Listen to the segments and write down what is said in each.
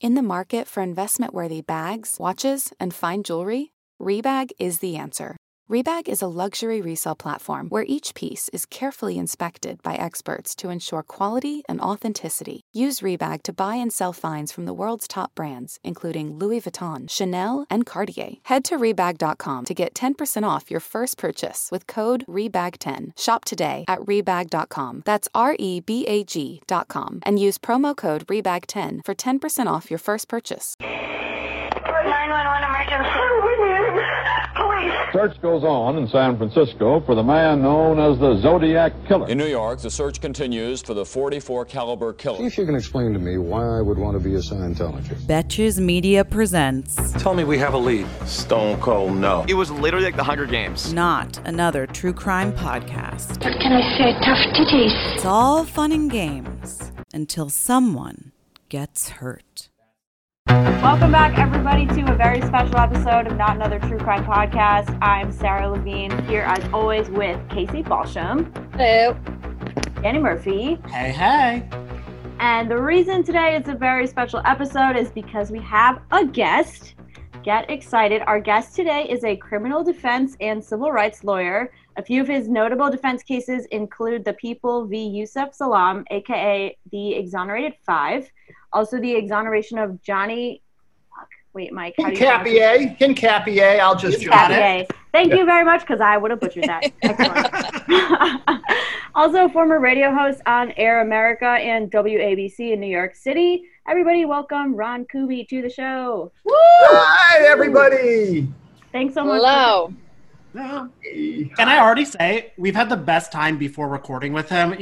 In the market for investment-worthy bags, watches, and fine jewelry, Rebag is the answer. Rebag is a luxury resale platform where each piece is carefully inspected by experts to ensure quality and authenticity. Use Rebag to buy and sell finds from the world's top brands, including Louis Vuitton, Chanel, and Cartier. Head to Rebag.com to get 10% off your first purchase with code REBAG10. Shop today at Rebag.com. That's REBAG.com. And use promo code REBAG10 for 10% off your first purchase. 911 emergency. Police. Search goes on in San Francisco for the man known as the Zodiac Killer. In New York, the search continues for the .44 caliber killer. See if you can explain to me why I would want to be a Scientologist. Betches Media presents... Tell me we have a lead. Stone cold no. It was literally like the Hunger Games. Not another true crime podcast. What can I say? Tough titties. It's all fun and games until someone gets hurt. Welcome back, everybody, to a very special episode of Not Another True Crime Podcast. I'm Sarah Levine, here as always with Casey Balsham. Hello. Danny Murphy. Hey, hey. And the reason today it's a very special episode is because we have a guest. Get excited. Our guest today is a criminal defense and civil rights lawyer. A few of his notable defense cases include the People v. Yusef Salaam, aka the Exonerated Five. Also, the exoneration of Johnny. Wait, Mike. Hincapié. I'll just jot it. Thank you very much, because I would have butchered that. Excellent. Also, former radio host on Air America and WABC in New York City. Everybody, welcome Ron Kuby to the show. Woo! Hi, everybody. Thanks so much. Hello. Can I already say we've had the best time before recording with him?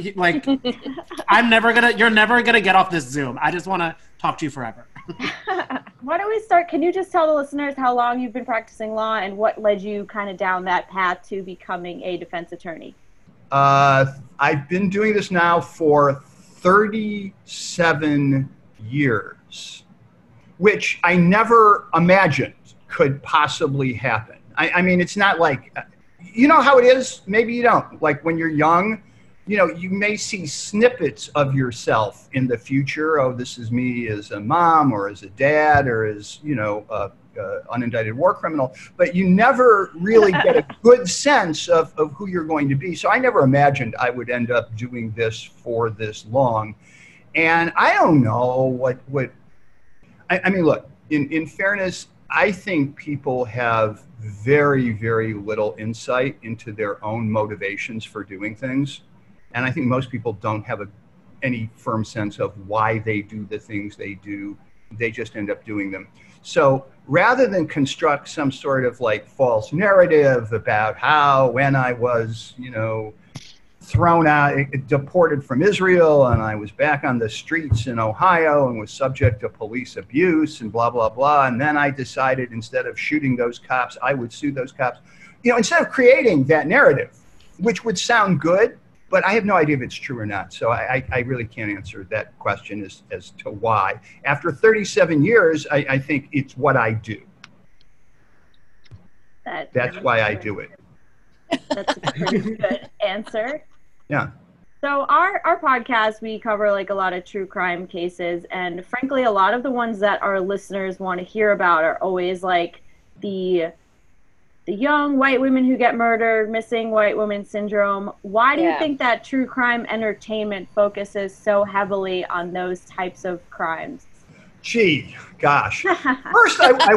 You're never gonna get off this Zoom. I just want to talk to you forever. Why don't we start? Can you just tell the listeners how long you've been practicing law and what led you kind of down that path to becoming a defense attorney? I've been doing this now for 37 years, which I never imagined could possibly happen. I mean, it's not like, you know how it is? Maybe you don't. Like when you're young, you know, you may see snippets of yourself in the future. Oh, this is me as a mom or as a dad or as, you know, unindicted war criminal. But you never really get a good sense of who you're going to be. So I never imagined I would end up doing this for this long. And I don't know I mean, look, in fairness, I think people have very, very little insight into their own motivations for doing things. And I think most people don't have any firm sense of why they do the things they do. They just end up doing them. So rather than construct some sort of like false narrative about how when I was, you know, thrown out, deported from Israel, and I was back on the streets in Ohio and was subject to police abuse and blah, blah, blah. And then I decided instead of shooting those cops, I would sue those cops. You know, instead of creating that narrative, which would sound good, but I have no idea if it's true or not. So I really can't answer that question as to why. After 37 years, I think it's what I do. That's why I do it. That's a pretty good answer. Yeah. So our podcast, we cover like a lot of true crime cases, and frankly, a lot of the ones that our listeners want to hear about are always like the young white women who get murdered, missing white woman syndrome. Why do you think that true crime entertainment focuses so heavily on those types of crimes? Gee, gosh. First,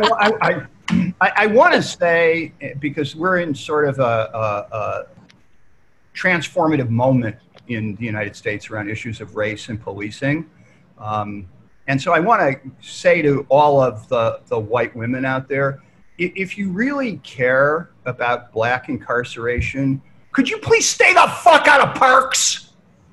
I want to say, because we're in sort of a transformative moment in the United States around issues of race and policing. And so I want to say to all of the white women out there, if you really care about black incarceration, could you please stay the fuck out of parks?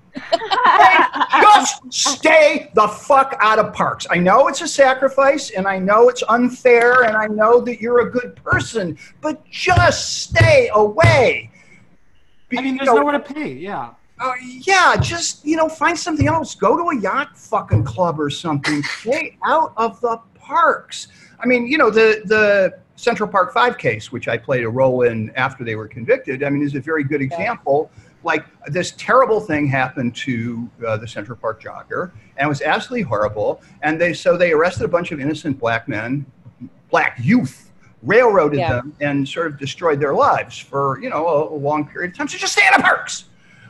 Just stay the fuck out of parks. I know it's a sacrifice, and I know it's unfair, and I know that you're a good person, but just stay away. I mean, there's nowhere to pay, yeah. Yeah, just, you know, find something else. Go to a yacht fucking club or something. Stay out of the parks. I mean, you know, the Central Park 5 case, which I played a role in after they were convicted, I mean, is a very good example like this terrible thing happened to the Central Park jogger, and it was absolutely horrible. And they arrested a bunch of innocent black youth, railroaded them, and sort of destroyed their lives for a long period of time. So just stay out of parks.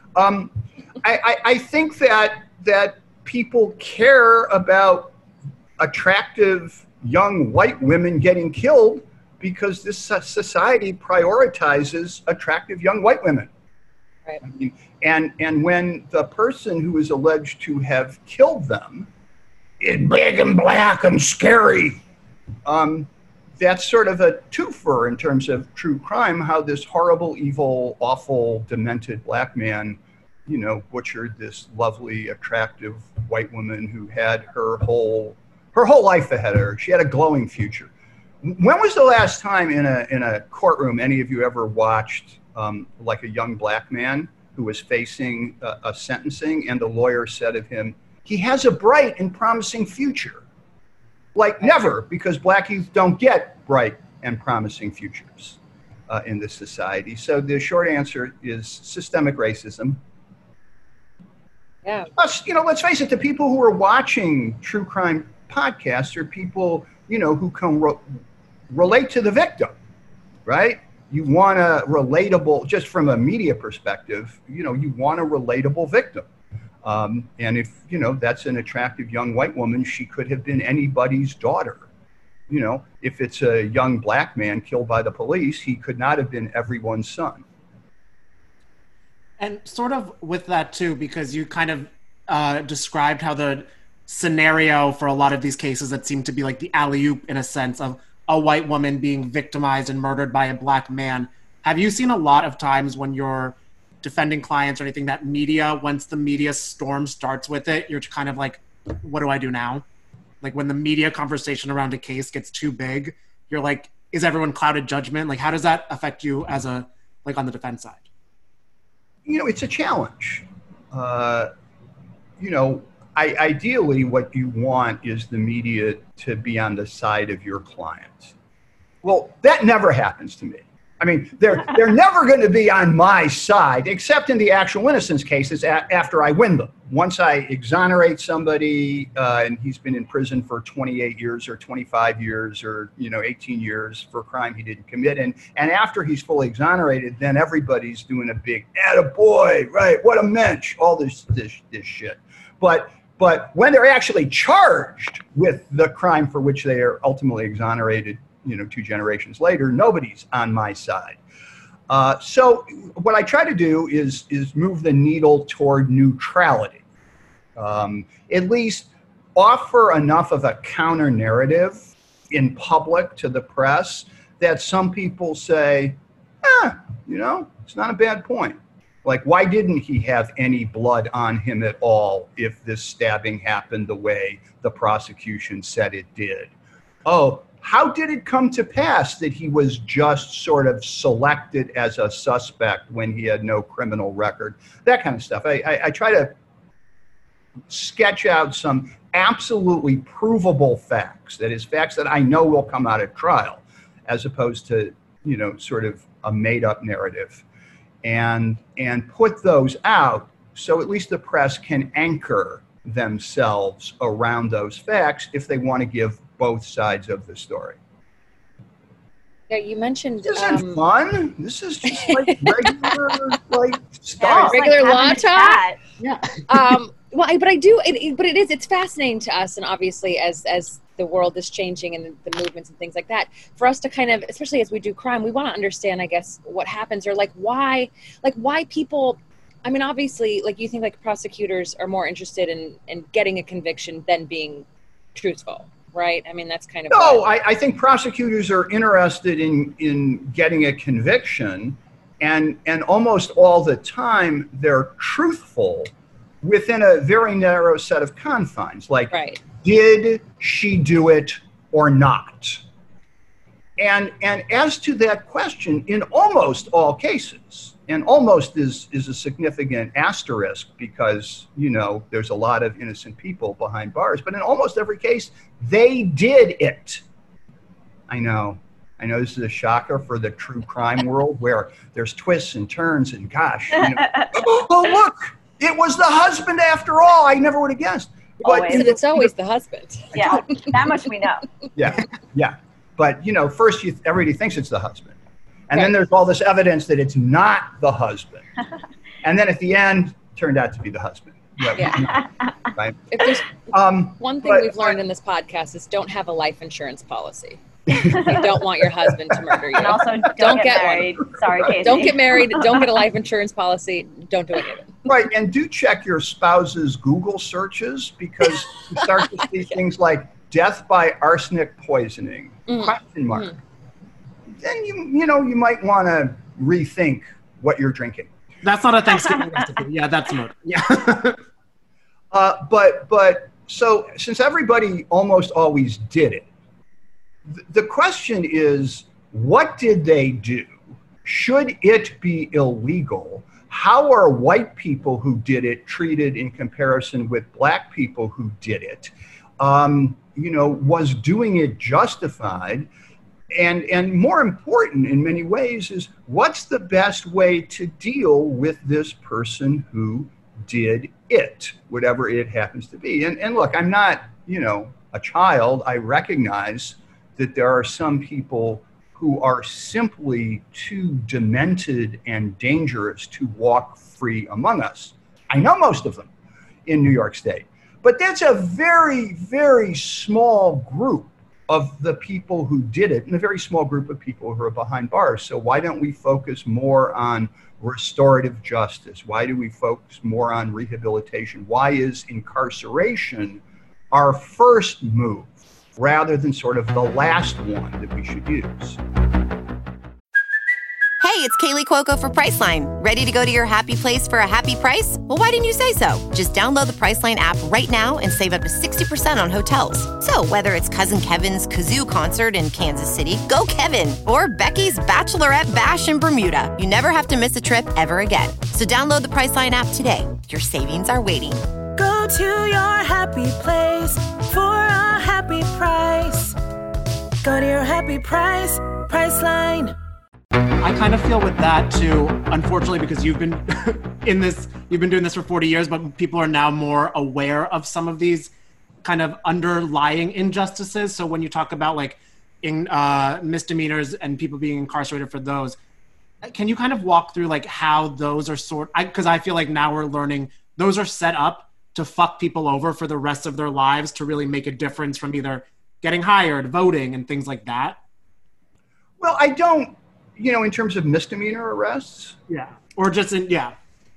I think that people care about attractive young white women getting killed because this society prioritizes attractive young white women. Right. I mean, and when the person who is alleged to have killed them is big and black and scary, that's sort of a twofer in terms of true crime, how this horrible, evil, awful, demented black man, butchered this lovely, attractive white woman who had her whole life ahead of her. She had a glowing future. When was the last time in a courtroom any of you ever watched like a young black man who was facing a sentencing and the lawyer said of him, he has a bright and promising future? Like never, because black youth don't get bright and promising futures in this society. So the short answer is systemic racism. Yeah. Plus, let's face it, the people who are watching true crime podcasts are people, who can relate to the victim, right? You want a relatable, just from a media perspective, you want a relatable victim. And if, that's an attractive young white woman, she could have been anybody's daughter. If it's a young black man killed by the police, he could not have been everyone's son. And sort of with that too, because you kind of described how the scenario for a lot of these cases that seem to be like the alley-oop in a sense of a white woman being victimized and murdered by a black man. Have you seen a lot of times when you're defending clients or anything that media, once the media storm starts with it, you're kind of like, what do I do now? Like when the media conversation around a case gets too big, you're like, is everyone clouded judgment? Like, how does that affect you as on the defense side? It's a challenge. Ideally, what you want is the media to be on the side of your client. Well, that never happens to me. I mean, they're never going to be on my side, except in the actual innocence cases after I win them. Once I exonerate somebody and he's been in prison for 28 years or 25 years or 18 years for a crime he didn't commit, and after he's fully exonerated, then everybody's doing a big attaboy, right? What a mensch, all this shit. But when they're actually charged with the crime for which they are ultimately exonerated, 2 generations later, nobody's on my side. So what I try to do is move the needle toward neutrality. At least offer enough of a counter narrative in public to the press that some people say, it's not a bad point. Like, why didn't he have any blood on him at all if this stabbing happened the way the prosecution said it did? Oh, how did it come to pass that he was just sort of selected as a suspect when he had no criminal record? That kind of stuff. I try to sketch out some absolutely provable facts, that is, facts that I know will come out at trial, as opposed to, sort of a made-up narrative. And put those out so at least the press can anchor themselves around those facts if they want to give both sides of the story. Yeah, you mentioned this isn't fun. This is just like regular stuff. Regular law talk. Yeah. It's fascinating to us, and obviously as the world is changing and the movements and things like that, for us to kind of, especially as we do crime, we want to understand, I guess, what happens, or why people, I mean, obviously, you think prosecutors are more interested in getting a conviction than being truthful, right? I mean, that's kind of... No, I think prosecutors are interested in getting a conviction, and almost all the time they're truthful within a very narrow set of confines. Right. Did she do it or not? And as to that question, in almost all cases, and almost is a significant asterisk because, there's a lot of innocent people behind bars, but in almost every case, they did it. I know. I know this is a shocker for the true crime world where there's twists and turns and gosh, oh, look, it was the husband after all. I never would have guessed. But it's always the husband. Yeah, that much we know. Yeah. But, first everybody thinks it's the husband. And then there's all this evidence that it's not the husband. And then at the end, turned out to be the husband. Yeah. Right? If there's one thing we've learned in this podcast is don't have a life insurance policy. You don't want your husband to murder you. And also don't get married. One. Sorry, Casey. Don't get married. Don't get a life insurance policy. Don't do any of it. Right, and do check your spouse's Google searches because you start to see things like death by arsenic poisoning, question mark. Then you might want to rethink what you're drinking. That's not a Thanksgiving recipe. Yeah, that's murder. Yeah. But so since everybody almost always did it, the question is, what did they do? Should it be illegal? How are white people who did it treated in comparison with black people who did it? Was doing it justified? And more important in many ways is what's the best way to deal with this person who did it, whatever it happens to be. And look, I'm not, a child. I recognize that there are some people who are simply too demented and dangerous to walk free among us. I know most of them in New York State, but that's a very, very small group of the people who did it and a very small group of people who are behind bars. So why don't we focus more on restorative justice? Why do we focus more on rehabilitation? Why is incarceration our first move rather than sort of the last one that we should use? Hey, it's Kaylee Cuoco for Priceline. Ready to go to your happy place for a happy price? Well, why didn't you say so? Just download the Priceline app right now and save up to 60% on hotels. So whether it's Cousin Kevin's Kazoo Concert in Kansas City, go Kevin, or Becky's Bachelorette Bash in Bermuda, you never have to miss a trip ever again. So download the Priceline app today. Your savings are waiting. Go to your happy place for a happy price. Go to your happy price, Priceline. I kind of feel with that too, unfortunately, because you've been you've been doing this for 40 years, but people are now more aware of some of these kind of underlying injustices. So when you talk about like in misdemeanors and people being incarcerated for those, can you kind of walk through like how those are because I feel like now we're learning those are set up to fuck people over for the rest of their lives to really make a difference from either getting hired, voting, and things like that? Well, I don't, in terms of misdemeanor arrests. Yeah. Or just Yeah,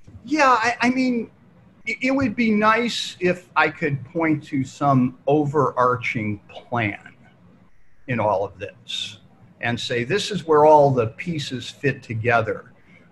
I mean, it would be nice if I could point to some overarching plan in all of this and say, this is where all the pieces fit together.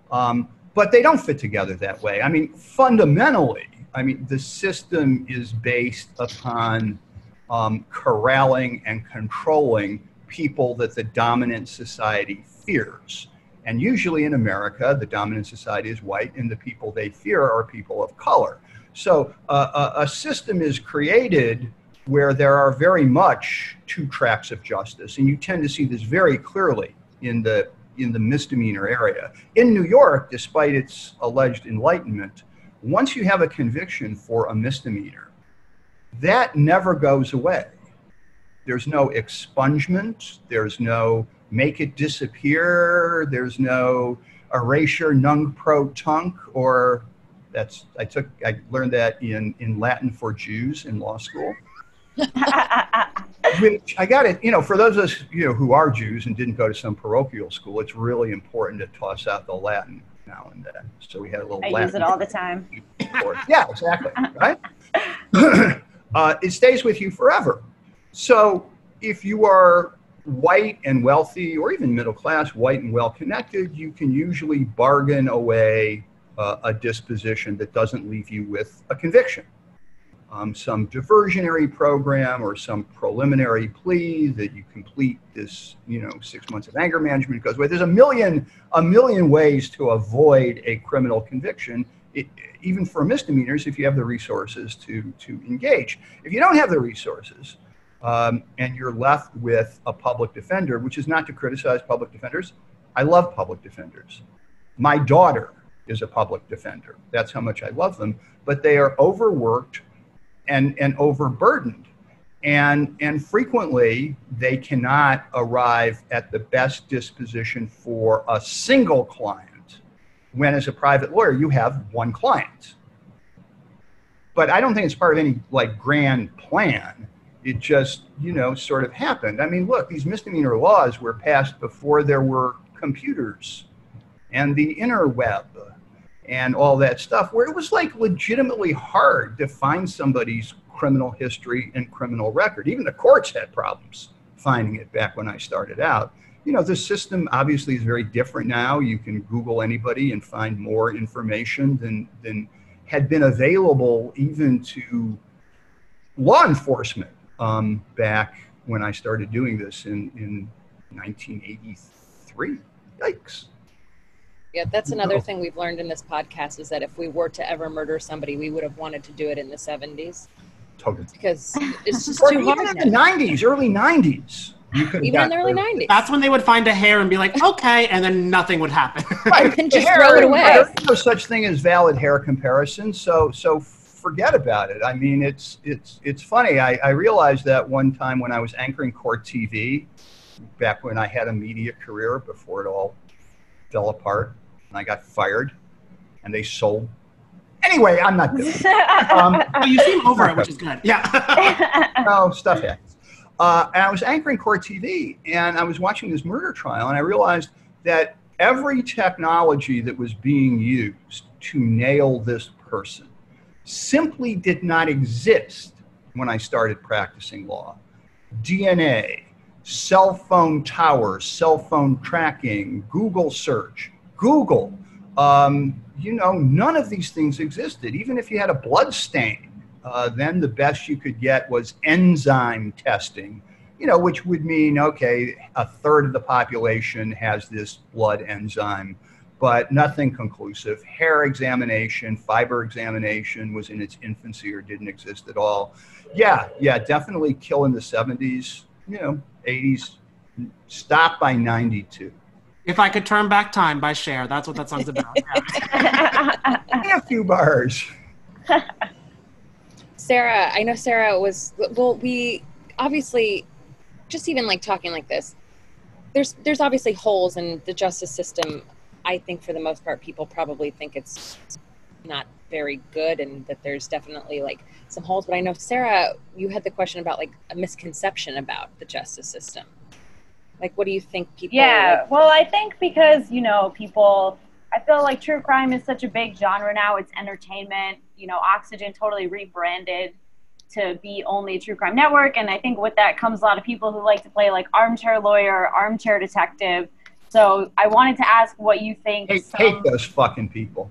But they don't fit together that way. I mean, fundamentally, the system is based upon corralling and controlling people that the dominant society fears. And usually in America, the dominant society is white, and the people they fear are people of color. So a system is created where there are very much two tracks of justice, and you tend to see this very clearly in the misdemeanor area. In New York, despite its alleged enlightenment, once you have a conviction for a misdemeanor, that never goes away. There's no expungement, there's no make it disappear, there's no erasure nunc pro tunc, or I learned that in Latin for Jews in law school. Which I got it, for those of us who are Jews and didn't go to some parochial school, it's really important to toss out the Latin now and then. So we had a little Latin. I use it all the time. Yeah, exactly, right? It stays with you forever. So if you are white and wealthy, or even middle class, white and well-connected, you can usually bargain away a disposition that doesn't leave you with a conviction. Some diversionary program or some preliminary plea that you complete this, 6 months of anger management goes away. There's a million ways to avoid a criminal conviction, even for misdemeanors, if you have the resources to engage. If you don't have the resources, and you're left with a public defender, which is not to criticize public defenders. I love public defenders. My daughter is a public defender. That's how much I love them. But they are overworked and overburdened. And frequently, they cannot arrive at the best disposition for a single client, when as a private lawyer, you have one client. But I don't think it's part of any like grand plan. It just, sort of happened. I mean, look, these misdemeanor laws were passed before there were computers and the interweb and all that stuff, where it was like legitimately hard to find somebody's criminal history and criminal record. Even the courts had problems finding it back when I started out. The system obviously is very different now. You can Google anybody and find more information than had been available even to law enforcement back when I started doing this in 1983. Yikes. Yeah, that's another thing we've learned in this podcast is that if we were to ever murder somebody, we would have wanted to do it in the 70s. Totally. Because it's just or too hard. Even in the 90s, early 90s. Even in the early 90s. That's when they would find a hair and be like, okay, and then nothing would happen. Right, and just throw it away. There's no such thing as valid hair comparison, so forget about it. I mean, it's funny. I realized that one time when I was anchoring Court TV, back when I had a media career before it all fell apart, and I got fired, and they sold. Anyway, I'm not good. You seem over it, which is good. Yeah. No, stuff happens. And I was anchoring Court TV, and I was watching this murder trial, and I realized that every technology that was being used to nail this person simply did not exist when I started practicing law. DNA, cell phone towers, cell phone tracking, Google search, Google. None of these things existed. Even if you had a blood stain, then the best you could get was enzyme testing, which would mean, okay, a third of the population has this blood enzyme, but nothing conclusive. Hair examination, fiber examination was in its infancy or didn't exist at all. Yeah, definitely kill in the 70s, 80s, stop by 92. If I Could Turn Back Time by Cher. That's what that song's about. Yeah. A few bars. Sarah, I know Sarah we obviously, just even like talking like this, there's obviously holes in the justice system. I think for the most part, people probably think it's not very good and that there's definitely like some holes. But I know, Sarah, you had the question about like a misconception about the justice system. Like, what do you think people... Yeah, well, I think because, people... I feel like true crime is such a big genre now. It's entertainment. Oxygen totally rebranded to be only a true crime network. And I think with that comes a lot of people who like to play like armchair lawyer, armchair detective. So I wanted to ask what you think... Hate those fucking people.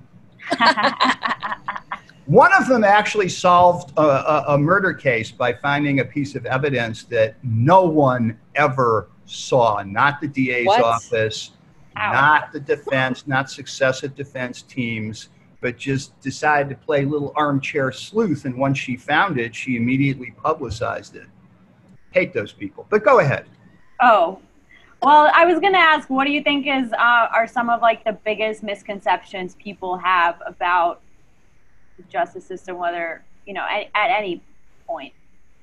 One of them actually solved a murder case by finding a piece of evidence that no one ever saw, not the DA's office, not the defense, not successive defense teams, but just decided to play a little armchair sleuth. And once she found it, she immediately publicized it. Hate those people, but go ahead. Oh, well, I was going to ask, what do you think are some of like the biggest misconceptions people have about the justice system, whether, at any point?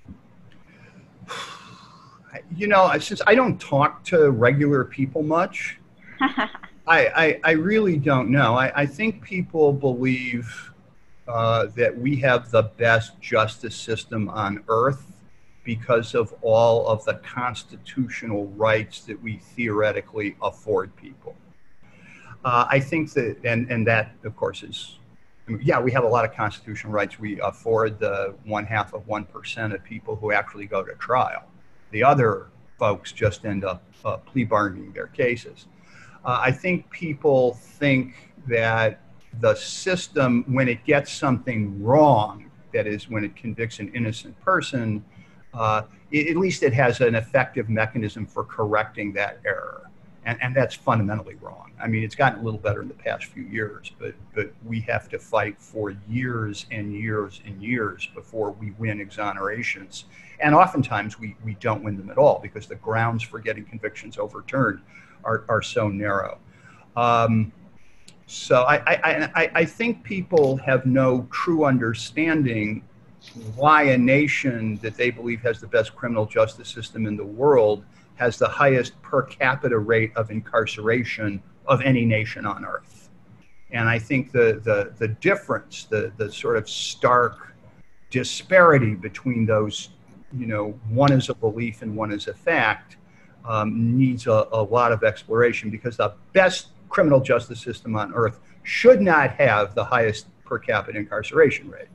Since I don't talk to regular people much, I really don't know. I think people believe that we have the best justice system on earth because of all of the constitutional rights that we theoretically afford people. I think that, and that, of course, is, we have a lot of constitutional rights. We afford the 0.5% of people who actually go to trial. The other folks just end up plea bargaining their cases. I think people think that the system, when it gets something wrong, that is, when it convicts an innocent person, at least it has an effective mechanism for correcting that error. And that's fundamentally wrong. I mean, it's gotten a little better in the past few years, but we have to fight for years and years and years before we win exonerations. And oftentimes we don't win them at all because the grounds for getting convictions overturned are so narrow. So I think people have no true understanding why a nation that they believe has the best criminal justice system in the world has the highest per capita rate of incarceration of any nation on earth. And I think the difference, the sort of stark disparity between those, one is a belief and one is a fact, needs a lot of exploration, because the best criminal justice system on earth should not have the highest per capita incarceration rate.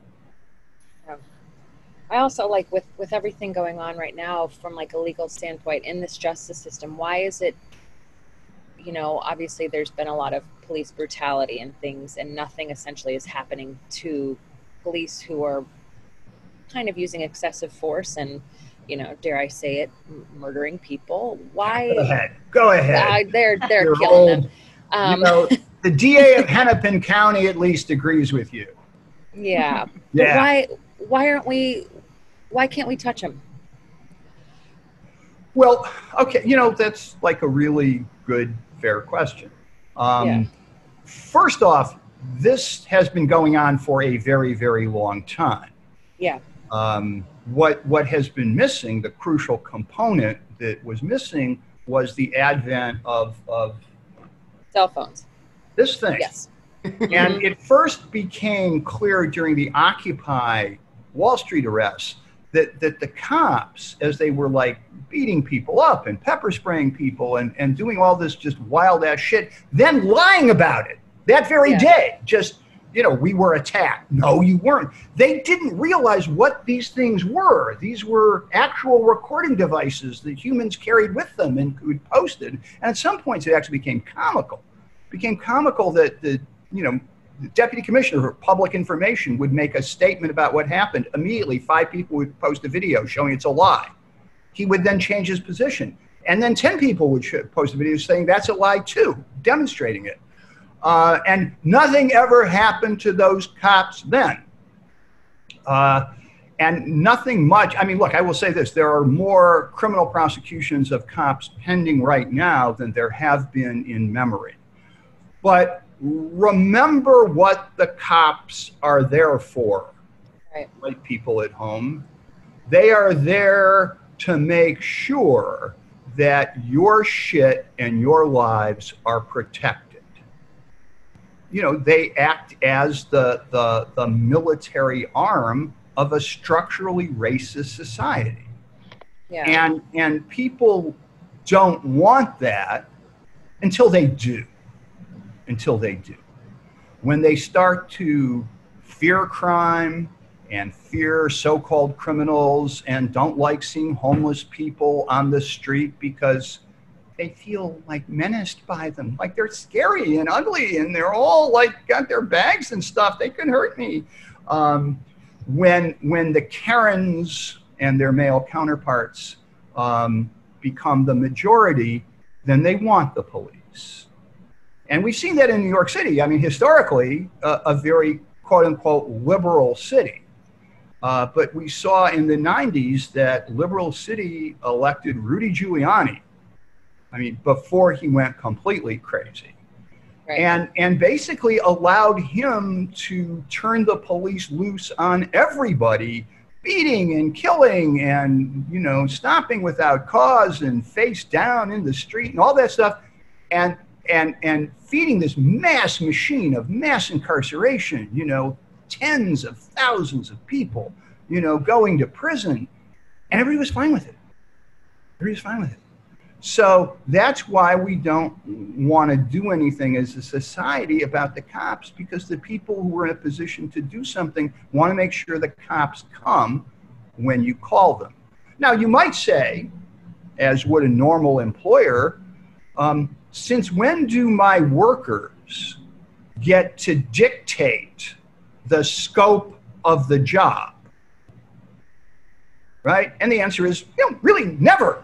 I also like with everything going on right now from like a legal standpoint in this justice system, why is it, obviously there's been a lot of police brutality and things, and nothing essentially is happening to police who are kind of using excessive force and, dare I say it, murdering people. Why? Go ahead. They're killing them. The DA of Hennepin County at least agrees with you. Yeah. Yeah. But why can't we touch them? Well, okay, that's like a really good, fair question. First off, this has been going on for a very, very long time. Yeah. What has been missing, the crucial component that was missing, was the advent of cell phones. This thing. Yes. And it first became clear during the Occupy Wall Street arrests that the cops, as they were like beating people up and pepper spraying people and doing all this just wild ass shit, then lying about it that very day, just, we were attacked. No, you weren't. They didn't realize what these things were. These were actual recording devices that humans carried with them and could posted. And at some points it actually became comical. That the Deputy Commissioner of Public Information would make a statement about what happened. Immediately, 5 people would post a video showing it's a lie. He would then change his position. And then 10 people would post a video saying that's a lie too, demonstrating it. And nothing ever happened to those cops then. And nothing much. I mean, look, I will say this. There are more criminal prosecutions of cops pending right now than there have been in memory. But remember what the cops are there for, right, people at home. They are there to make sure that your shit and your lives are protected. They act as the military arm of a structurally racist society. Yeah. And people don't want that until they do. When they start to fear crime and fear so-called criminals and don't like seeing homeless people on the street because they feel like menaced by them, like they're scary and ugly and they're all like got their bags and stuff, they can hurt me. When the Karens and their male counterparts become the majority, then they want the police. And we've seen that in New York City. I mean, historically, a very quote-unquote liberal city. But we saw in the 90s that liberal city elected Rudy Giuliani. I mean, before he went completely crazy. Right. And basically allowed him to turn the police loose on everybody, beating and killing and, stopping without cause and face down in the street and all that stuff. And feeding this mass machine of mass incarceration, tens of thousands of people, going to prison, and everybody was fine with it. So that's why we don't want to do anything as a society about the cops, because the people who are in a position to do something want to make sure the cops come when you call them. Now, you might say, as would a normal employer, since when do my workers get to dictate the scope of the job? Right? And the answer is, really never.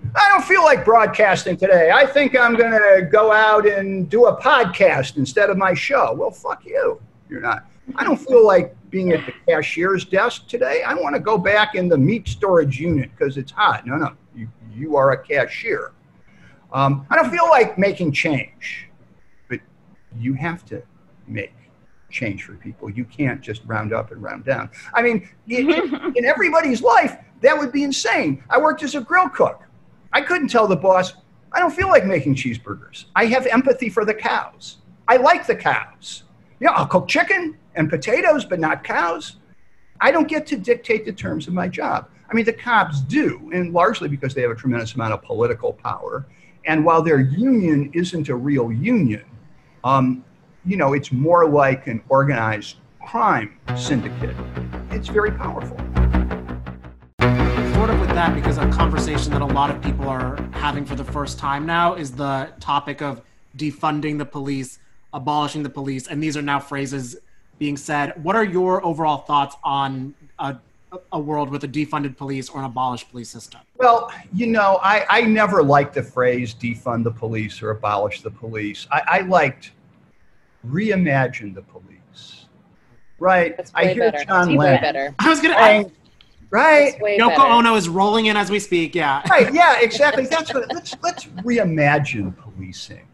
I don't feel like broadcasting today. I think I'm going to go out and do a podcast instead of my show. Well, fuck you. You're not. I don't feel like being at the cashier's desk today. I want to go back in the meat storage unit because it's hot. No. You are a cashier. I don't feel like making change, but you have to make change for people. You can't just round up and round down. I mean, in everybody's life, that would be insane. I worked as a grill cook. I couldn't tell the boss, I don't feel like making cheeseburgers. I have empathy for the cows. I like the cows. Yeah, I'll cook chicken and potatoes, but not cows. I don't get to dictate the terms of my job. I mean, the cops do, and largely because they have a tremendous amount of political power. And while their union isn't a real union, it's more like an organized crime syndicate. It's very powerful. Sort of with that, because a conversation that a lot of people are having for the first time now is the topic of defunding the police, abolishing the police, and these are now phrases being said. What are your overall thoughts on a world with a defunded police or an abolished police system? Well, I never liked the phrase defund the police or abolish the police. I liked reimagine the police. Right? That's way I hear better. John Way Lennon. better. I was going to... Right. Yoko Ono is rolling in as we speak. Yeah. Right. Yeah, exactly. That's what, let's reimagine policing.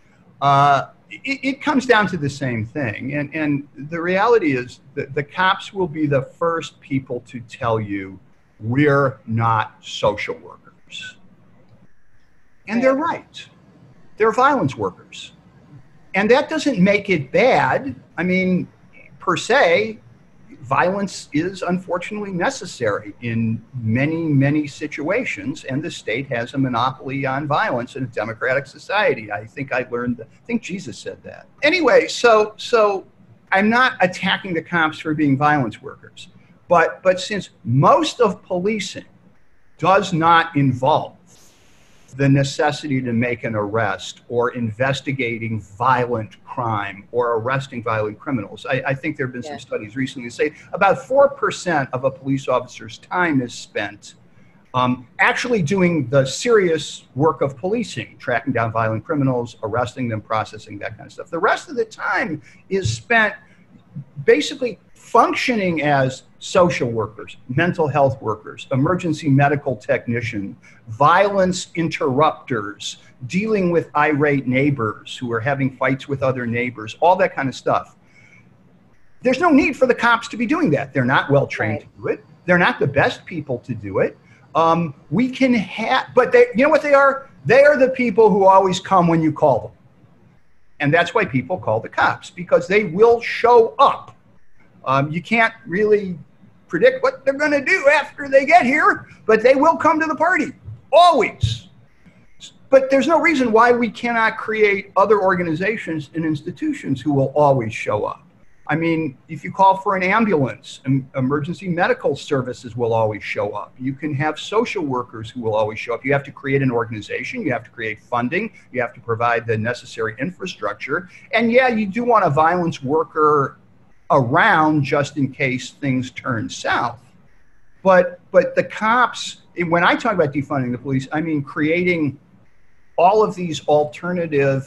It comes down to the same thing. And the reality is that the cops will be the first people to tell you we're not social workers. And they're right. They're violence workers. And that doesn't make it bad. I mean, per se, violence is unfortunately necessary in many, many situations, and the state has a monopoly on violence in a democratic society. I think Jesus said that. Anyway, so I'm not attacking the cops for being violence workers, but since most of policing does not involve the necessity to make an arrest or investigating violent crime or arresting violent criminals. I think there have been some studies recently that say about 4% of a police officer's time is spent actually doing the serious work of policing, tracking down violent criminals, arresting them, processing, that kind of stuff. The rest of the time is spent basically functioning as social workers, mental health workers, emergency medical technician, violence interrupters, dealing with irate neighbors who are having fights with other neighbors, all that kind of stuff. There's no need for the cops to be doing that. They're not well trained to do it. They're not the best people to do it. We can have, but you know what they are? They are the people who always come when you call them. And that's why people call the cops, because they will show up. You can't really predict what they're going to do after they get here, but they will come to the party, always. But there's no reason why we cannot create other organizations and institutions who will always show up. I mean, if you call for an ambulance, emergency medical services will always show up. You can have social workers who will always show up. You have to create an organization. You have to create funding. You have to provide the necessary infrastructure. And yeah, you do want a violence worker around just in case things turn south. But the cops, when I talk about defunding the police, I mean creating all of these alternative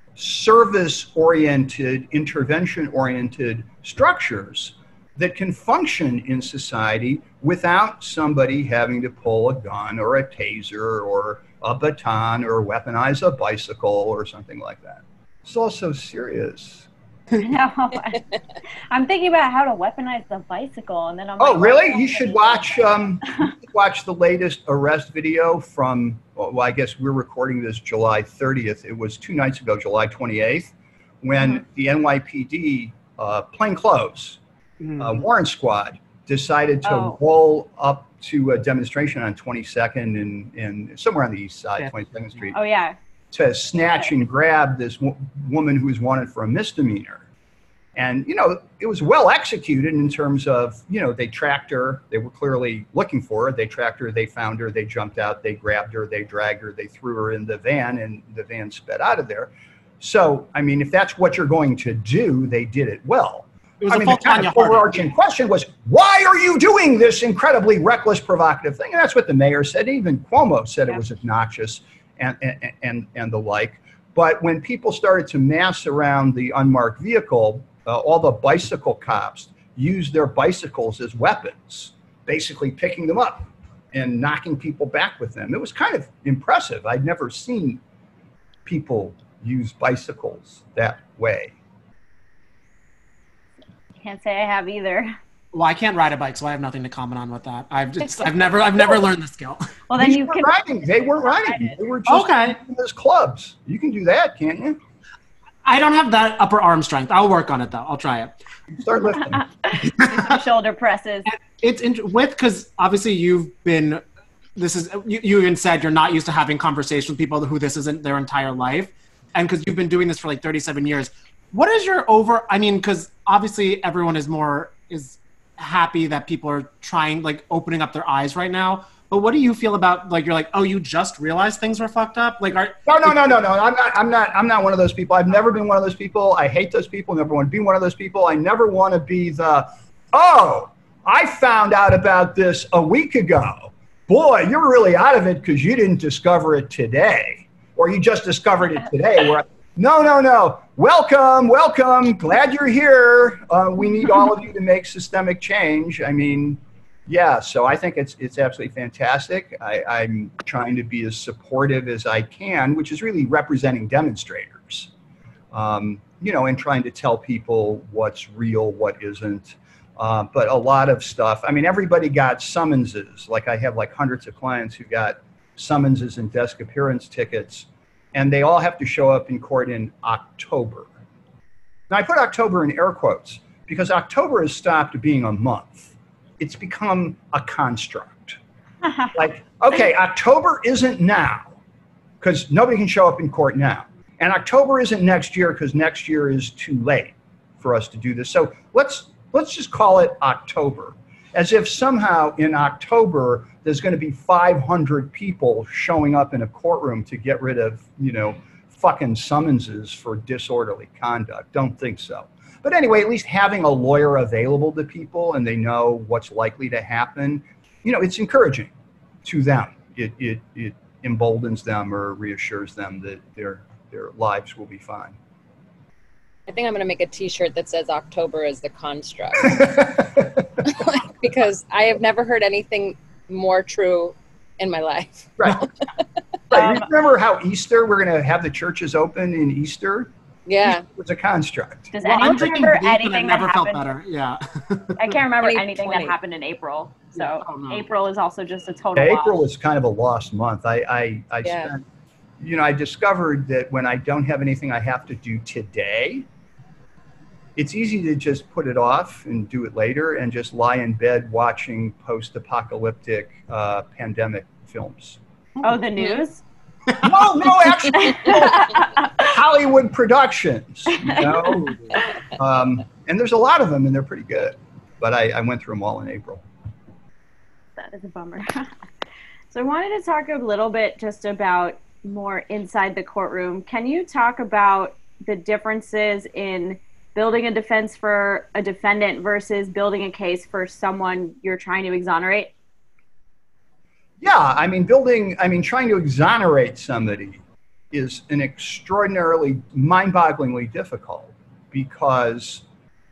service-oriented, intervention-oriented structures that can function in society without somebody having to pull a gun or a taser or a baton or weaponize a bicycle or something like that. It's all so serious. No, I'm thinking about how to weaponize the bicycle, and then I'm oh, really? You should watch the latest arrest video from. Well, I guess we're recording this July 30th. It was 2 nights ago, July 28th, when the NYPD plainclothes warrant squad decided to roll up to a demonstration on 22nd and somewhere on the east side, 22nd Street. Oh yeah. To snatch and grab this woman who was wanted for a misdemeanor. And, it was well executed in terms of, they tracked her. They were clearly looking for her. They tracked her. They found her. They jumped out. They grabbed her. They dragged her. They threw her in the van, and the van sped out of there. So, I mean, if that's what you're going to do, they did it well. It was I a mean, full the kind of Tonya Harding. overarching question was, why are you doing this incredibly reckless, provocative thing? And that's what the mayor said. Even Cuomo said it was obnoxious and the like. But when people started to mass around the unmarked vehicle, all the bicycle cops used their bicycles as weapons, basically picking them up and knocking people back with them. It was kind of impressive. I'd never seen people use bicycles that way. Can't say I have either. Well, I can't ride a bike, so I have nothing to comment on with that. I've never learned the skill. Well, then They weren't riding. They were just in those clubs. You can do that, can't you? I don't have that upper arm strength. I'll work on it though. I'll try it. Start lifting. Shoulder presses. It's because obviously you've been. You even said you're not used to having conversations with people who this isn't their entire life, and because you've been doing this for like 37 years. What is your because obviously everyone is happy that people are trying, like, opening up their eyes right now. But what do you feel about, like, you're like, oh, you just realized things were fucked up? Like, No. I'm not one of those people. I've never been one of those people. I hate those people. Never want to be one of those people. I never want to be I found out about this a week ago. Boy, you're really out of it because you didn't discover it today, or you just discovered it today. No. Welcome. Glad you're here. We need all of you to make systemic change. I mean, yeah, so I think it's absolutely fantastic. I'm trying to be as supportive as I can, which is really representing demonstrators, and trying to tell people what's real, what isn't. But a lot of stuff, I mean, everybody got summonses. Like I have like hundreds of clients who got summonses and desk appearance tickets, and they all have to show up in court in October. Now, I put October in air quotes because October has stopped being a month. It's become a construct. Like, okay, October isn't now because nobody can show up in court now. And October isn't next year because next year is too late for us to do this. So let's just call it October, as if somehow in October there's going to be 500 people showing up in a courtroom to get rid of, fucking summonses for disorderly conduct. Don't think so. But anyway, at least having a lawyer available to people and they know what's likely to happen, it's encouraging to them. It emboldens them or reassures them that their lives will be fine. I think I'm going to make a T-shirt that says October is the construct. Because I have never heard anything more true in my life. Right. Right. Remember how Easter, we're going to have the churches open in Easter? Yeah. Easter was a construct. Does anyone remember anything that never felt happened? better. Yeah. I can't remember anything that happened in April. So April is also just a total loss. April was kind of a lost month. I spent, I discovered that when I don't have anything I have to do today, it's easy to just put it off and do it later and just lie in bed watching post-apocalyptic pandemic films. Oh, the news? No, actually, Hollywood productions, And there's a lot of them, and they're pretty good. But I went through them all in April. That is a bummer. So I wanted to talk a little bit just about more inside the courtroom. Can you talk about the differences in building a defense for a defendant versus building a case for someone you're trying to exonerate? Yeah, trying to exonerate somebody is an extraordinarily, mind-bogglingly difficult because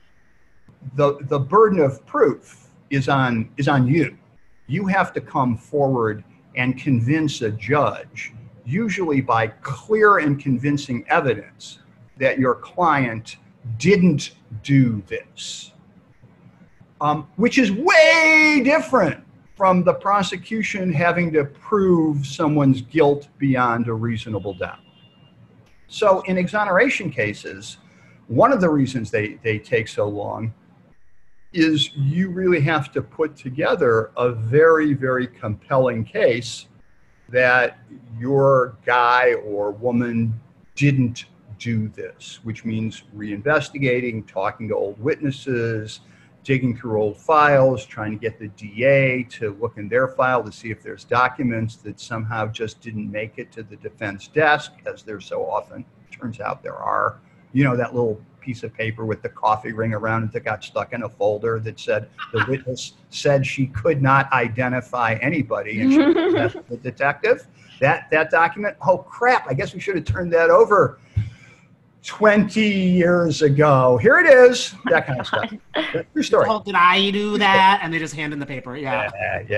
the burden of proof is on you. You have to come forward and convince a judge, usually by clear and convincing evidence, that your client didn't do this, which is way different from the prosecution having to prove someone's guilt beyond a reasonable doubt. So in exoneration cases, one of the reasons they take so long is you really have to put together a very, very compelling case that your guy or woman didn't do this, which means reinvestigating, talking to old witnesses, digging through old files, trying to get the DA to look in their file to see if there's documents that somehow just didn't make it to the defense desk, as there so often turns out there are. That little piece of paper with the coffee ring around it that got stuck in a folder that said the witness said she could not identify anybody, and she was the detective. That document, oh crap, I guess we should have turned that over 20 years ago. Here it is. That kind of stuff. True story. Oh, did I do that? And they just hand in the paper. Yeah.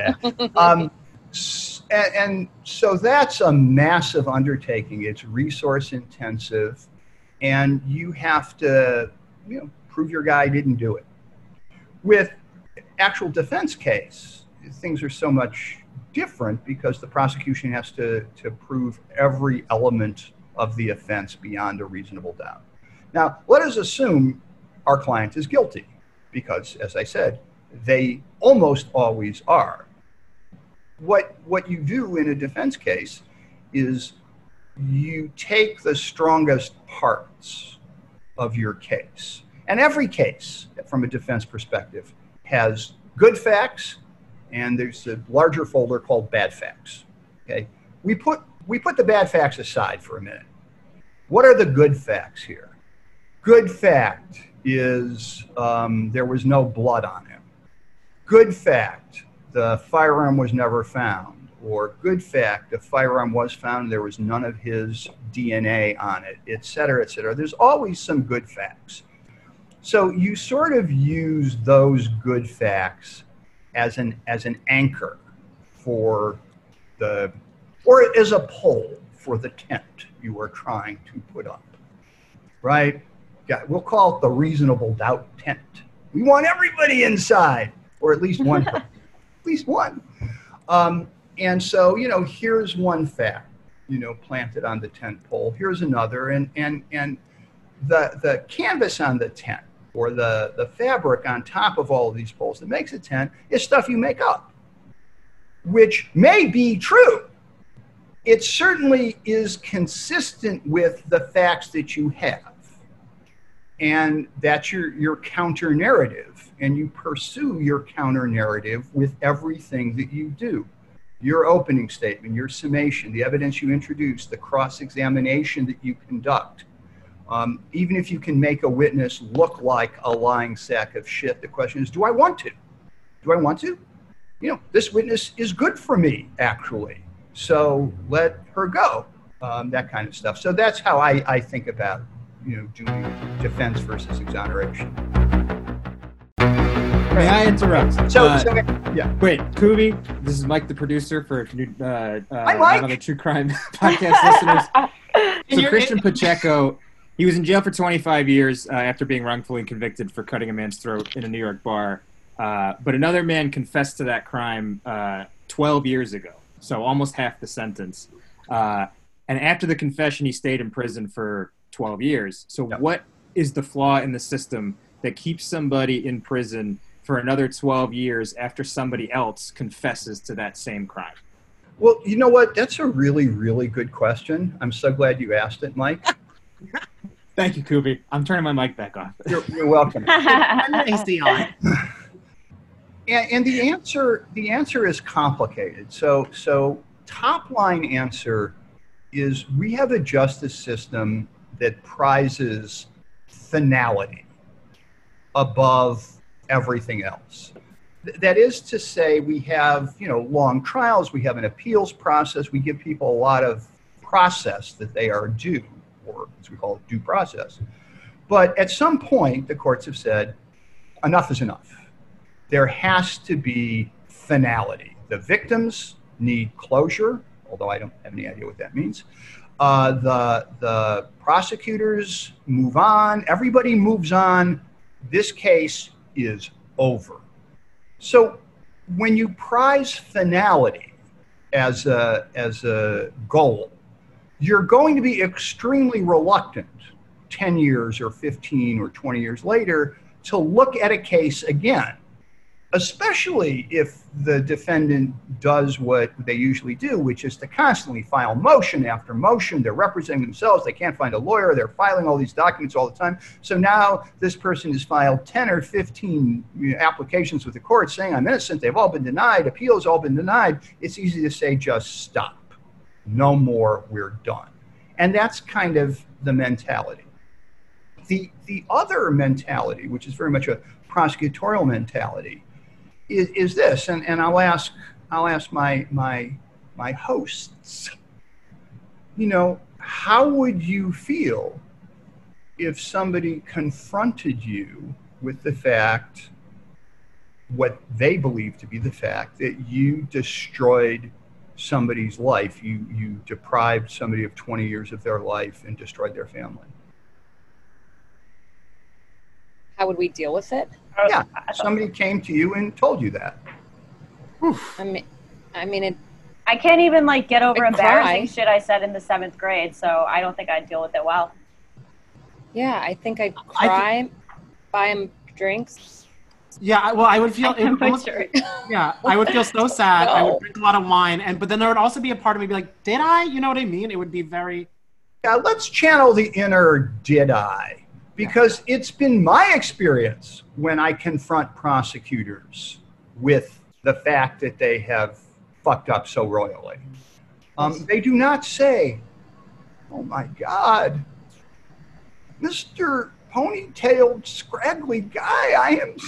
And so that's a massive undertaking. It's resource intensive, and you have to, prove your guy didn't do it. With actual defense case, things are so much different because the prosecution has to prove every element of the offense beyond a reasonable doubt. Now, let us assume our client is guilty because, as I said, they almost always are. What you do in a defense case is you take the strongest parts of your case. And every case, from a defense perspective, has good facts, and there's a larger folder called bad facts. Okay, we put the bad facts aside for a minute. What are the good facts here? Good fact is there was no blood on him. Good fact, the firearm was never found. Or good fact, the firearm was found, there was none of his DNA on it, et cetera, et cetera. There's always some good facts. So you sort of use those good facts as an anchor for or as a pole for the tent you are trying to put up, right? Yeah, we'll call it the reasonable doubt tent. We want everybody inside, or at least one person, at least one. And so, here's one fact, planted on the tent pole. Here's another, and the canvas on the tent, or the fabric on top of all of these poles that makes a tent, is stuff you make up, which may be true. It certainly is consistent with the facts that you have. And that's your counter narrative, and you pursue your counter narrative with everything that you do. Your opening statement, your summation, the evidence you introduce, the cross-examination that you conduct. Even if you can make a witness look like a lying sack of shit, the question is, do I want to? Do I want to? This witness is good for me, actually. So let her go, that kind of stuff. So that's how I think about, doing defense versus exoneration. May I interrupt? Yeah. Wait, Kubi, this is Mike, the producer for Hi, Mike. Another True Crime podcast listeners. So Christian Pacheco, he was in jail for 25 years after being wrongfully convicted for cutting a man's throat in a New York bar. But another man confessed to that crime 12 years ago, so almost half the sentence. And after the confession, he stayed in prison for 12 years. So what is the flaw in the system that keeps somebody in prison for another 12 years after somebody else confesses to that same crime? Well, you know what? That's a really, really good question. I'm so glad you asked it, Mike. Thank you, Kubi. I'm turning my mic back off. You're welcome. AC on. And the answer is complicated. So top line answer is we have a justice system that prizes finality above everything else. That is to say, we have, long trials, we have an appeals process, we give people a lot of process that they are due, or as we call it, due process. But at some point, the courts have said, enough is enough. There has to be finality. The victims need closure, although I don't have any idea what that means. The prosecutors move on, everybody moves on. This case is over. So when you prize finality as a goal, you're going to be extremely reluctant 10 years or 15 or 20 years later to look at a case again, especially if the defendant does what they usually do, which is to constantly file motion after motion. They're representing themselves. They can't find a lawyer. They're filing all these documents all the time. So now this person has filed 10 or 15 applications with the court saying, I'm innocent. They've all been denied. Appeals all been denied. It's easy to say, just stop. No more. We're done. And that's kind of the mentality. the other mentality, which is very much a prosecutorial mentality, is this, and I'll ask my hosts, how would you feel if somebody confronted you with the fact, what they believe to be the fact, that you destroyed somebody's life, you deprived somebody of 20 years of their life and destroyed their family? How would we deal with it? Yeah, somebody came to you and told you that. I mean, I can't even get over I'd embarrassing cry. shit I said in the 7th grade, so I don't think I'd deal with it well. Yeah, I think I'd cry, buy him drinks. Yeah, well, I would feel. I would feel so sad. I No. would drink a lot of wine, but then there would also be a part of me be like, "Did I?" You know what I mean? It would be very. Yeah, let's channel the inner "did I," because it's been my experience when I confront prosecutors with the fact that they have fucked up so royally. They do not say, "Oh my God, Mr. Ponytailed, scraggly guy, I am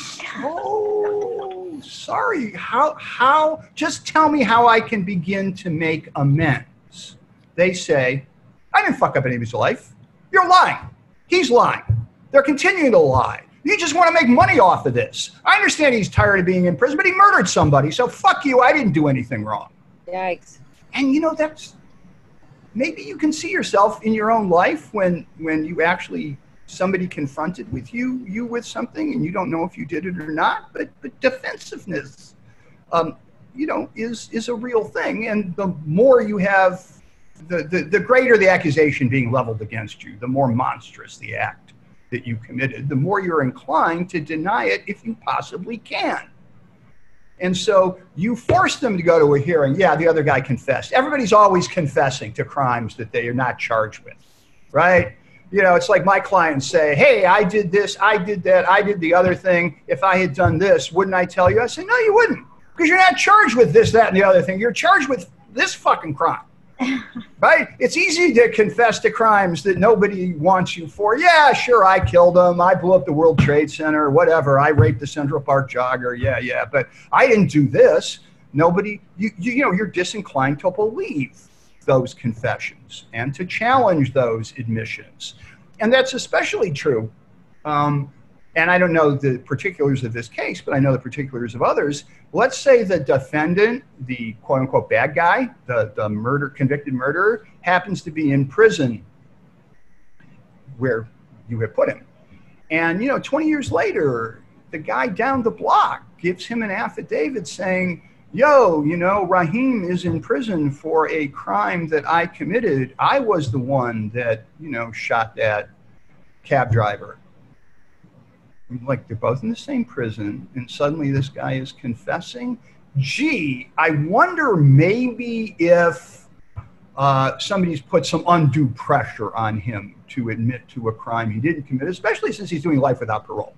so sorry. How? Just tell me how I can begin to make amends." They say, "I didn't fuck up anybody's life. You're lying. He's lying. They're continuing to lie. You just want to make money off of this. I understand he's tired of being in prison, but he murdered somebody, so fuck you. I didn't do anything wrong." Yikes. And that's, maybe you can see yourself in your own life when you actually, somebody confronted with you with something and you don't know if you did it or not, but defensiveness, is a real thing. And the more you have, the greater the accusation being leveled against you, the more monstrous the act that you committed, the more you're inclined to deny it if you possibly can. And so you force them to go to a hearing. Yeah, the other guy confessed. Everybody's always confessing to crimes that they are not charged with, right? It's like my clients say, "Hey, I did this, I did that, I did the other thing. If I had done this, wouldn't I tell you?" I say, "No, you wouldn't, because you're not charged with this, that, and the other thing. You're charged with this fucking crime." Right? It's easy to confess to crimes that nobody wants you for. Yeah, sure, I killed him. I blew up the World Trade Center, whatever. I raped the Central Park jogger. Yeah. But I didn't do this. Nobody, you're disinclined to believe those confessions and to challenge those admissions. And that's especially true. And I don't know the particulars of this case, but I know the particulars of others. Let's say the defendant, the quote-unquote bad guy, the convicted murderer, happens to be in prison where you have put him. And, 20 years later, the guy down the block gives him an affidavit saying, "Yo, Raheem is in prison for a crime that I committed. I was the one that, shot that cab driver." Like, they're both in the same prison, and suddenly this guy is confessing. Gee, I wonder maybe if somebody's put some undue pressure on him to admit to a crime he didn't commit, especially since he's doing life without parole.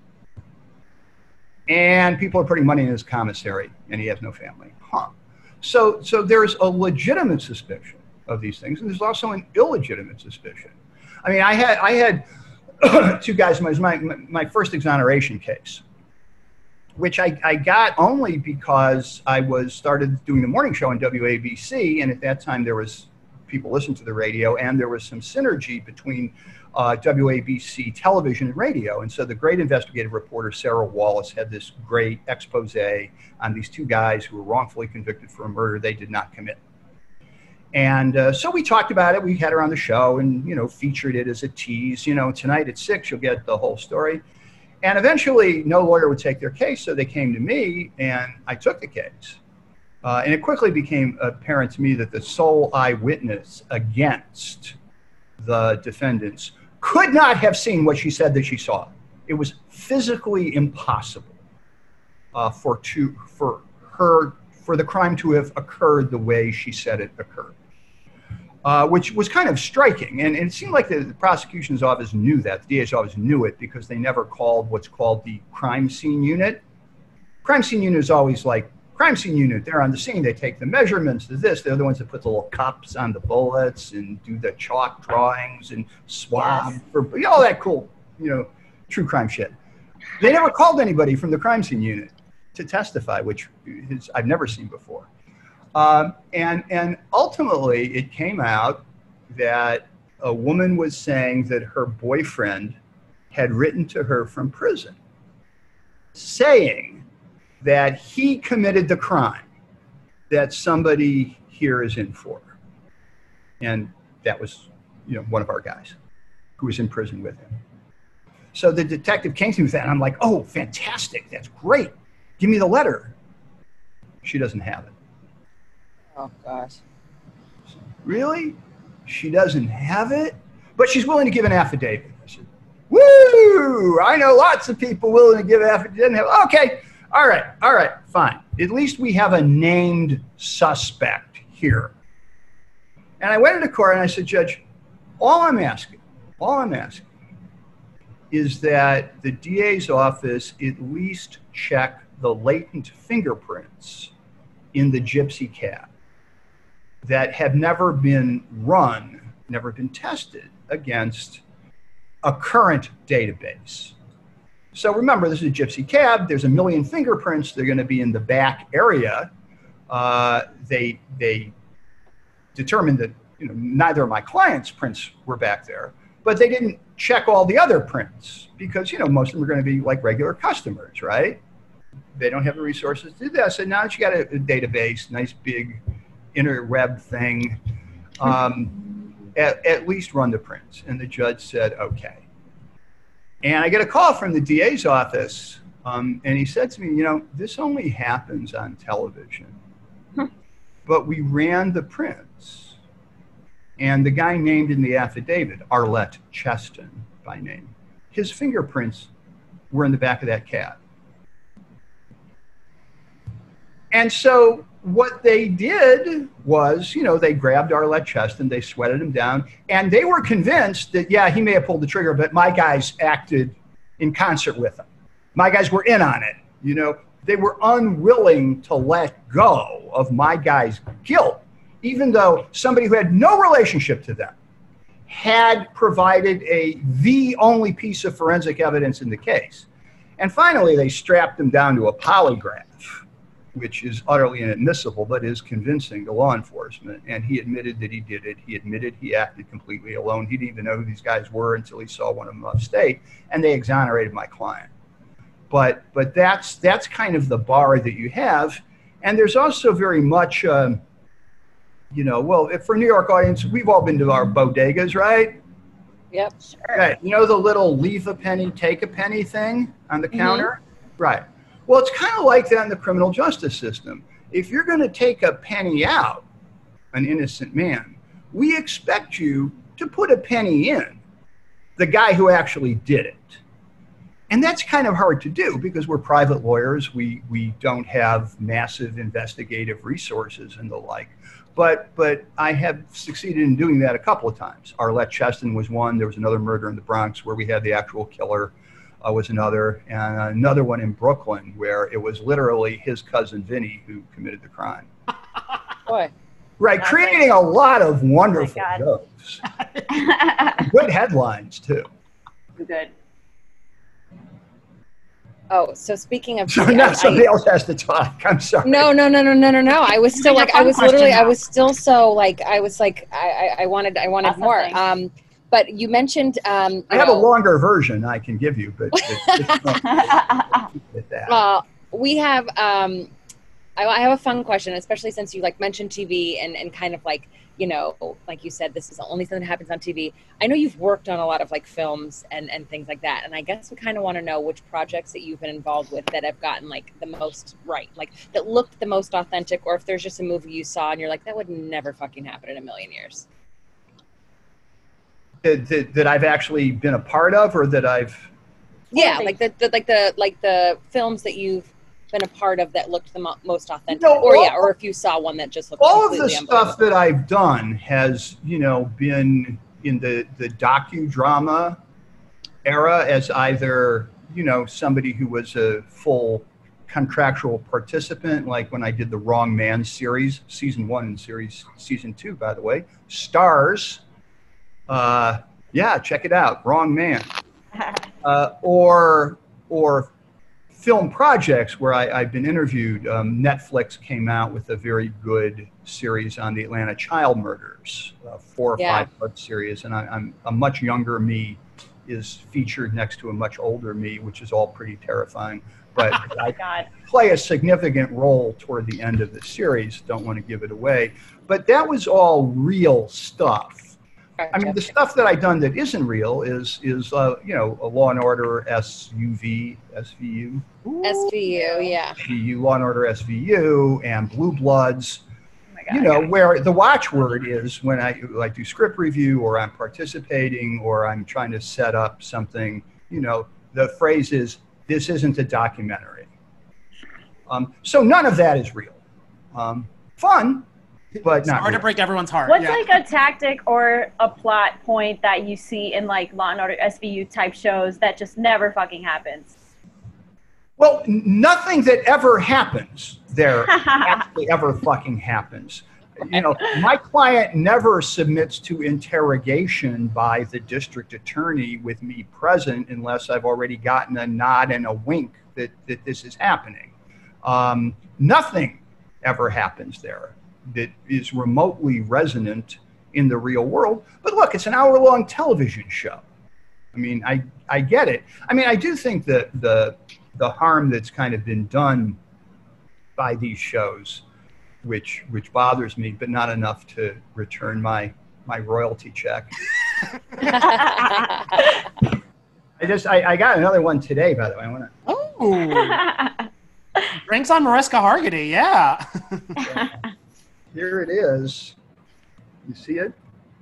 And people are putting money in his commissary, and he has no family. So there's a legitimate suspicion of these things, and there's also an illegitimate suspicion. I mean, I had two guys. It was my first exoneration case, which I got only because I started doing the morning show on WABC, and at that time there was people listening to the radio, and there was some synergy between WABC television and radio. And so the great investigative reporter Sarah Wallace had this great expose on these two guys who were wrongfully convicted for a murder they did not commit. And so we talked about it. We had her on the show and, featured it as a tease. Tonight at 6, you'll get the whole story. And eventually, no lawyer would take their case, so they came to me, and I took the case. And it quickly became apparent to me that the sole eyewitness against the defendants could not have seen what she said that she saw. It was physically impossible for the crime to have occurred the way she said it occurred. Which was kind of striking. And it seemed like the prosecution's office knew that. The DA's office knew it because they never called what's called the crime scene unit. Crime scene unit is always like, crime scene unit, they're on the scene, they take the measurements to this. They're the ones that put the little cups on the bullets and do the chalk drawings and swab, all that cool true crime shit. They never called anybody from the crime scene unit to testify, which I've never seen before. And ultimately, it came out that a woman was saying that her boyfriend had written to her from prison, saying that he committed the crime that somebody here is in for. And that was, one of our guys who was in prison with him. So the detective came to me with that, and I'm like, oh, fantastic. That's great. Give me the letter. She doesn't have it. Oh, gosh. Really? She doesn't have it? But she's willing to give an affidavit. I said, woo! I know lots of people willing to give an affidavit. Okay. All right, fine. At least we have a named suspect here. And I went into court and I said, Judge, all I'm asking is that the DA's office at least check the latent fingerprints in the gypsy cab that have never been tested against a current database. So remember, this is a gypsy cab. There's 1 million fingerprints. They're going to be in the back area. They determined that neither of my clients' prints were back there, but they didn't check all the other prints because most of them are going to be like regular customers, right? They don't have the resources to do that. So now that you got a database, nice big interweb thing, at least run the prints. And the judge said, okay. And I get a call from the DA's office, and he said to me, this only happens on television, but we ran the prints. And the guy named in the affidavit, Arlette Cheston by name, his fingerprints were in the back of that cab. And so what they did was, they grabbed Arlette Cheston, they sweated him down, and they were convinced that, yeah, he may have pulled the trigger, but my guys acted in concert with him. My guys were in on it. They were unwilling to let go of my guy's guilt, even though somebody who had no relationship to them had provided the only piece of forensic evidence in the case. And finally, they strapped him down to a polygraph, which is utterly inadmissible, but is convincing to law enforcement. And he admitted that he did it. He admitted he acted completely alone. He didn't even know who these guys were until he saw one of them upstate, and they exonerated my client. But that's kind of the bar that you have. And there's also very much, for New York audience, we've all been to our bodegas, right? Yep, sure. Right. The little leave a penny, take a penny thing on the counter? Right. Well, it's kind of like that in the criminal justice system. If you're going to take a penny out, an innocent man, we expect you to put a penny in the guy who actually did it. And that's kind of hard to do because we're private lawyers. We don't have massive investigative resources and the like. But I have succeeded in doing that a couple of times. Arlette Cheston was one. There was another murder in the Bronx where we had the actual killer. Was another, and another one in Brooklyn where it was literally his cousin Vinny who committed the crime. Boy. Right, creating a lot of wonderful jokes. Good headlines, too. Good. Oh, so speaking of... So now somebody else has to talk. I'm sorry. No. I was still like, I was like, I wanted more. But you mentioned... I have a longer version I can give you, but... we have... I have a fun question, especially since you mentioned TV and kind of like you said, this is the only thing that happens on TV. I know you've worked on a lot of films and things like that. And I guess we kind of want to know which projects that you've been involved with that have gotten the most right, that looked the most authentic, or if there's just a movie you saw and you're like, that would never fucking happen in a million years. That I've actually been a part of, or that I've... Yeah, the films that you've been a part of that looked the most authentic, or if you saw one that just looked all of the stuff that I've done has been in the docudrama era as either somebody who was a full contractual participant, like when I did the Wrong Man series, season 1 and season 2, by the way. Stars, check it out, Wrong Man. or film projects where I've been interviewed. Netflix came out with a very good series on the Atlanta child murders, 4 or 5 part series, and a much younger me is featured next to a much older me, which is all pretty terrifying. But I play a significant role toward the end of the series. Don't want to give it away. But that was all real stuff. I mean, the stuff that I've done that isn't real is a Law and Order SVU, Law and Order SVU, and Blue Bloods. Oh my God, where the watchword is when I do script review, or I'm participating, or I'm trying to set up something. The phrase is, "This isn't a documentary." So none of that is real. Fun. But not hard to break everyone's heart. What's like a tactic or a plot point that you see in like Law and Order SVU type shows that just never fucking happens? Well, nothing that ever happens there actually ever fucking happens. My client never submits to interrogation by the district attorney with me present unless I've already gotten a nod and a wink that this is happening. Nothing ever happens there that is remotely resonant in the real world. But look, it's an hour-long television show. I mean, I get it. I mean, I do think that the harm that's kind of been done by these shows, which bothers me, but not enough to return my royalty check. I got another one today, by the way. I want to. Oh, drinks on Mariska Hargitay, yeah. Here it is. You see it?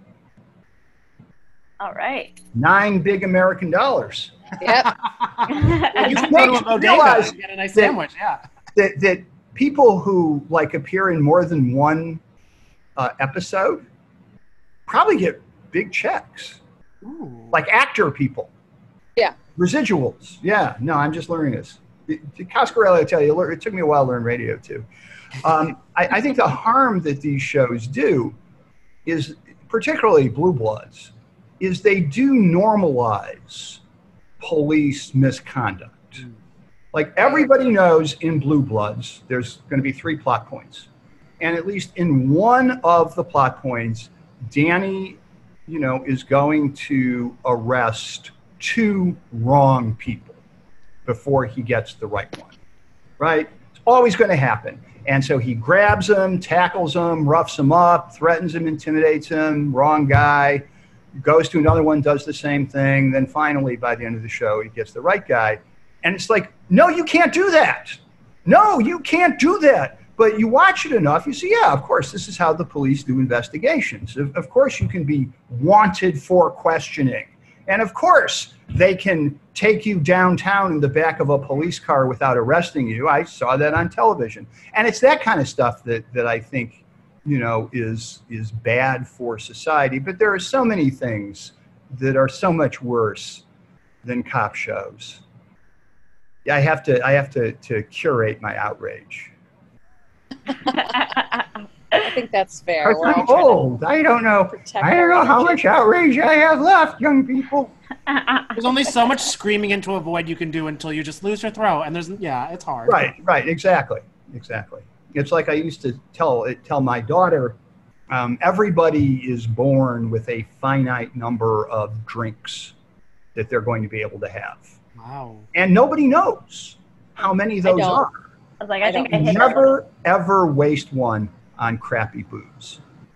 All right. $9 big American dollars. Yep. You can go to a bodega and get a nice sandwich, yeah. That people who appear in more than one episode probably get big checks. Ooh. Like actor people. Yeah. Residuals. Yeah. No, I'm just learning this. Coscarelli, I tell you, it took me a while to learn radio too. I think the harm that these shows do is, particularly Blue Bloods, is they do normalize police misconduct. Like everybody knows in Blue Bloods, there's going to be 3 plot points. And at least in one of the plot points, Danny, is going to arrest 2 wrong people before he gets the right one, right? It's always going to happen. And so he grabs him, tackles him, roughs him up, threatens him, intimidates him, wrong guy, goes to another one, does the same thing. Then finally, by the end of the show, he gets the right guy. And it's like, no, you can't do that. No, you can't do that. But you watch it enough, you see, yeah, of course, this is how the police do investigations. Of course, you can be wanted for questioning. And of course, they can take you downtown in the back of a police car without arresting you. I saw that on television. And it's that kind of stuff that I think, is bad for society. But there are so many things that are so much worse than cop shows. Yeah, I have to curate my outrage. I think that's fair. I'm old. I don't know how much outrage I have left, young people. There's only so much screaming into a void you can do until you just lose your throat, and it's hard. Right, exactly. It's like I used to tell my daughter, everybody is born with a finite number of drinks that they're going to be able to have. Wow. And nobody knows how many those are. I was like, I think I hit never ever waste one on crappy booze.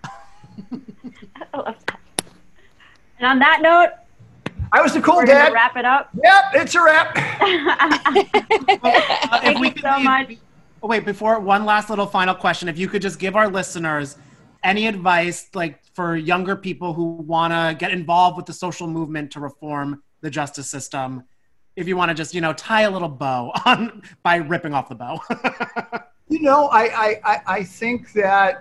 I love that. And on that note, I was the cool we're dad. Gonna wrap it up. Yep, it's a wrap. Thank you so much. Oh, wait, before one last little final question, if you could just give our listeners any advice, for younger people who want to get involved with the social movement to reform the justice system, if you want to just, tie a little bow on by ripping off the bow. I think that,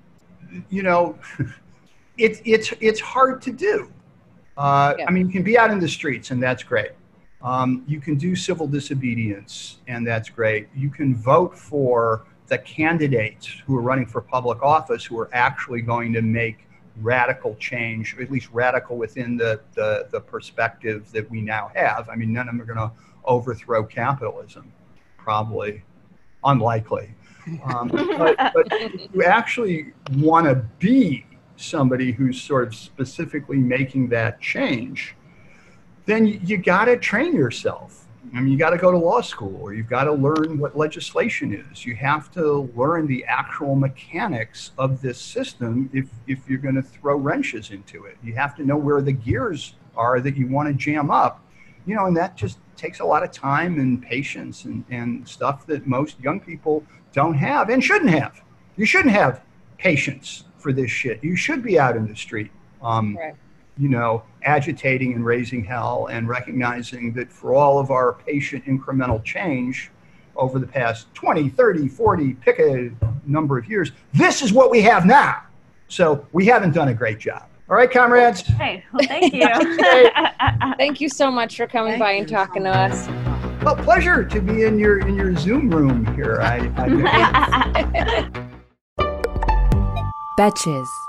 it's hard to do. I mean, you can be out in the streets, and that's great. You can do civil disobedience, and that's great. You can vote for the candidates who are running for public office who are actually going to make radical change, or at least radical within the perspective that we now have. I mean, none of them are going to overthrow capitalism, probably unlikely. But if you actually want to be somebody who's sort of specifically making that change, then you got to train yourself. I mean, you got to go to law school, or you've got to learn what legislation is. You have to learn the actual mechanics of this system if you're going to throw wrenches into it. You have to know where the gears are that you want to jam up, and that just takes a lot of time and patience and stuff that most young people don't have and shouldn't have. You shouldn't have patience for this shit. You should be out in the street. Right. Agitating and raising hell, and recognizing that for all of our patient incremental change over the past 20, 30, 40, pick a number of years, this is what we have now. So we haven't done a great job. All right, comrades? Hey, well, thank you. Thank you so much for coming by and talking to us. Well, pleasure to be in your Zoom room here. Betches.